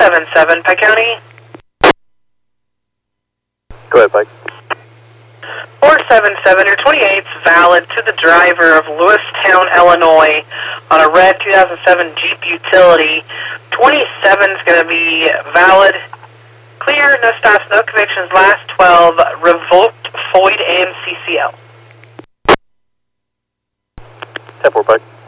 477, Pike County. Go ahead, Pike. 477, your 28's valid to the driver of Lewistown, Illinois on a red 2007 Jeep Utility. 27's going to be valid. Clear, no stops, no convictions, last 12, revoked, void, and CCL. 10-4, Pike.